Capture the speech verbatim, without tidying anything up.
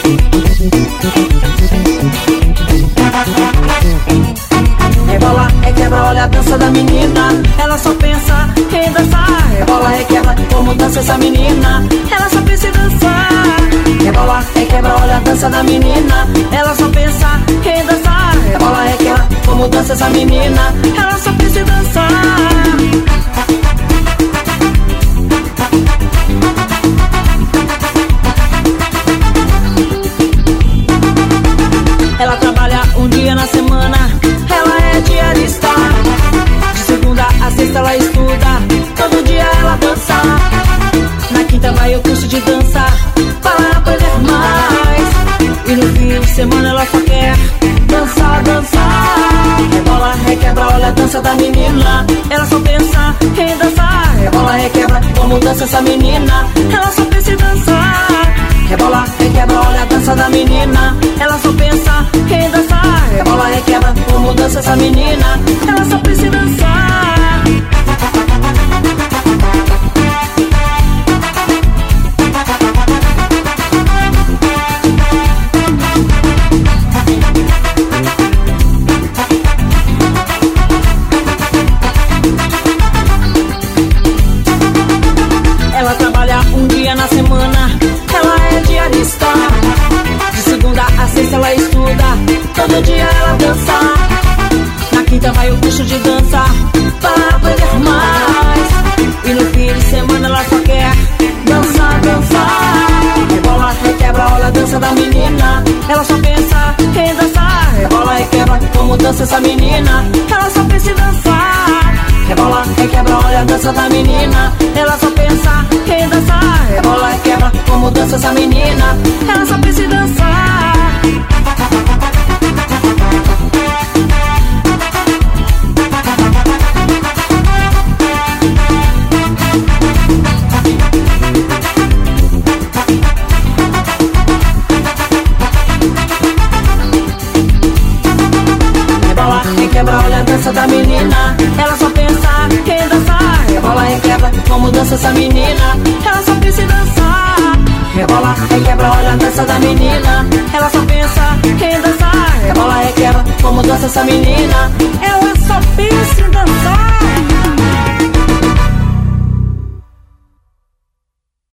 Rebola, requebra, olha a dança da menina. Ela só pensa em dançar. Rebola, requebra, como dança essa menina. Ela só pensa em dançar. Rebola, requebra, olha a dança da menina. Ela só pensa em dançar. Rebola, requebra, como dança essa menina. Ela só pensa em dançar. Ela trabalha um dia na semana, ela é diarista. De segunda a sexta ela estuda, todo dia ela dança. Na quinta vai ao curso de dança, para aprender mais. E no fim de semana ela só quer dançar, dançar. Rebola, requebra, olha a dança da menina. Ela só pensa em dançar. Rebola, requebra, como dança essa menina. Ela só pensa em dançar. Rebola, requebra, olha a dança da menina. Ela só pensa em dançar. Rebola, requebra, como dança essa menina. Ela só pensa em dançar. Ela trabalha um dia na semana, ela é diarista. De segunda a sexta ela estuda, todo dia ela dança. Na quinta vai o curso de dança, para aprender mais. E no fim de semana ela só quer dançar, dançar. Rebola, requebra, olha a dança da menina. Ela só pensa em dançar. Rebola, requebra, como dança essa menina. Ela só pensa em dançar. Rebola, requebra, olha a dança da menina. Ela só pensa em dançar. Rebola, requebra, como dança essa menina. Ela só pensa em dançar. Rebola, requebra, olha a dança da menina. Ela só pensa em dançar. Rebola, requebra, como dança essa menina. Ela só pensa em dançar. Rebola, requebra, olha a dança da menina. Ela só pensa em dançar. Rebola, requebra, como dança essa menina. Ela só pensa em dançar.